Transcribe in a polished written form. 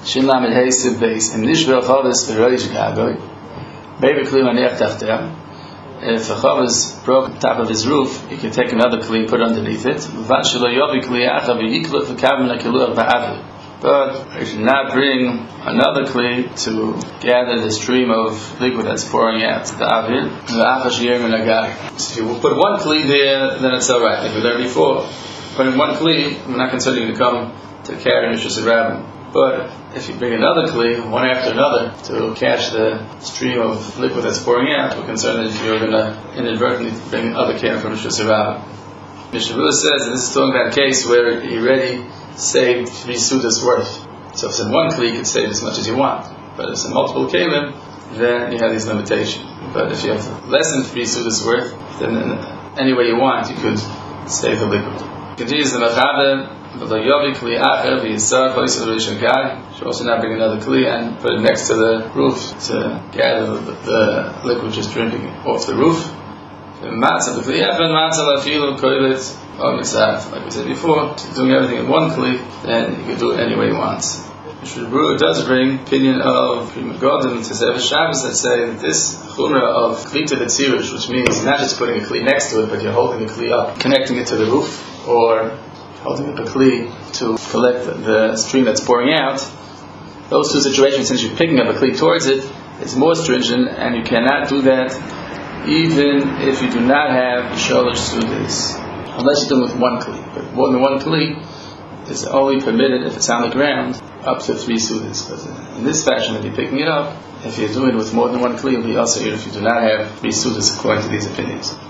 Shin Lamed Hey Siv Beis. Im Nishber Chavis V'Roish Gagoy. Baby Kli Maniach Tachtem. If a chavis broke the top of his roof, you can take another kli, put it underneath it. But you should not bring another kli to gather the stream of liquid that's pouring out the avir. So if you put one kli there, then it's alright. Like we learned before, putting one kli, we're not considering to come to carry Mishras Rabbin. But if you bring another kli, one after another, to catch the stream of liquid that's pouring out, we're concerned that you're going to inadvertently bring other care from Mishras Rabbin. Mishnah Berurah says that this is talking about a case where he already saved 3 sudas worth. So if it's in one kli, you can save as much as you want. But if it's in multiple kelim, then you have these limitations. But if you have less than 3 sudas worth, then any way you want, you could save the liquid. Continues the Mechave. Should also not bring another kli and put it next to the roof to gather the liquid just dripping off the roof. Like we said before, doing everything in one kli, then you can do it any way you want. Mishnah Berurah does bring opinion of Pri Megadim to Sefer Shabbos that say that this chumrah of kli to the tzirish, which means not just putting a kli next to it, but you're holding the kli up, connecting it to the roof, or holding up a kli to collect the stream that's pouring out. Those two situations, since you're picking up a kli towards it, it's more stringent, and you cannot do that even if you do not have shalosh sudas, unless you're doing with one kli. But more than one kli is only permitted if it's on the ground up to 3 sudas. But in this fashion, if you're picking it up, if you're doing it with more than one kli, it'll be also if you do not have 3 sudas according to these opinions.